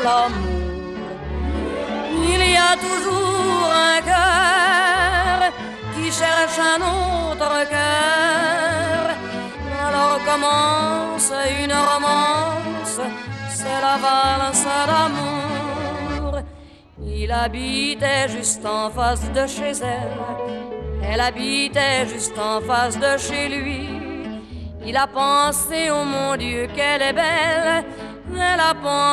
l'amour. Il y a toujours un cœur qui cherche un autre cœur. Alors commence une romance, c'est la valse d'amour. Il habitait juste en face de chez elle habitait juste en face de chez lui. Il a pensé, oh mon Dieu, qu'elle est belle. Elle a pensé